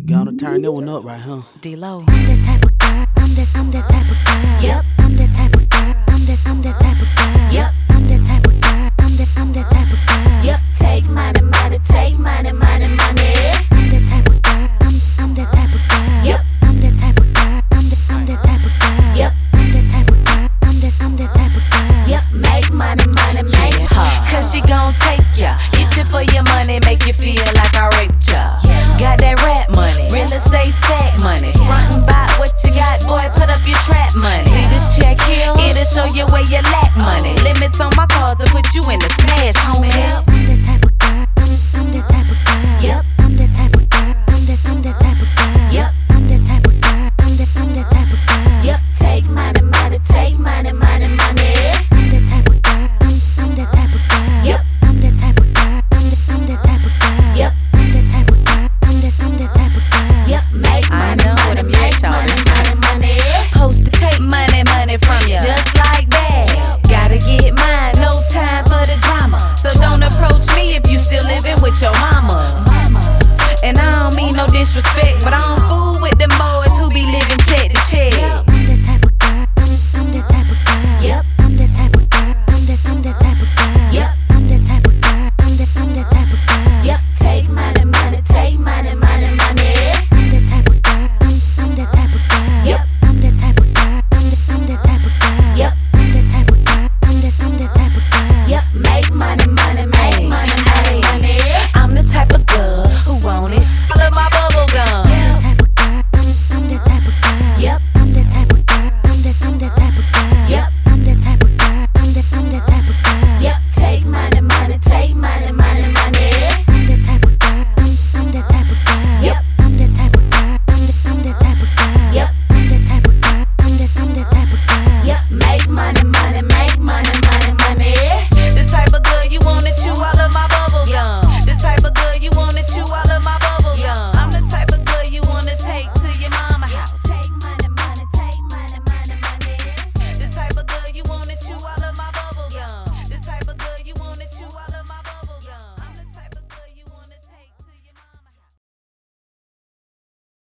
Gonna turn that one up right here. D-Lo. I'm the type of girl, I'm the type of girl. Yep. I'm the type of girl, I'm the type of girl. Yep. I'm the type of girl, I'm the type of girl. Yep. Take money, money, take money, money, money. I'm the type of girl, I'm the type of girl. Yep. I'm the type of girl, I'm the type of girl. Yep. I'm the type of girl, I'm the type of girl. Yep. Make money, money, make it hard. Cause she gon' take ya. Get you for your money, make you feel like I raped ya. Got that rap money, real estate sack money. Front and back, what you got, boy, put up your trap money. See this check here, it'll show you where you lack money. Limits on my cards to put you in the smash, homie. I'm the type of girl, I'm the type of girl. Yep. I'm the type of girl, I'm the type of girl. Yep. I'm the type of girl, I'm the type of girl. Yep. Take money, money, take money, money, money. I'm the type of girl, I'm the type of girl. Yep. I'm the type of girl, I'm the type of girl. Yep. I'm the type of girl, I'm the type of girl. Yep. Make money, money, make money, money, money. Supposed to take money, money from you, just like that. Gotta get mine, no time for the drama. So don't approach me if you still living with your mama. And I don't mean no disrespect, but I don't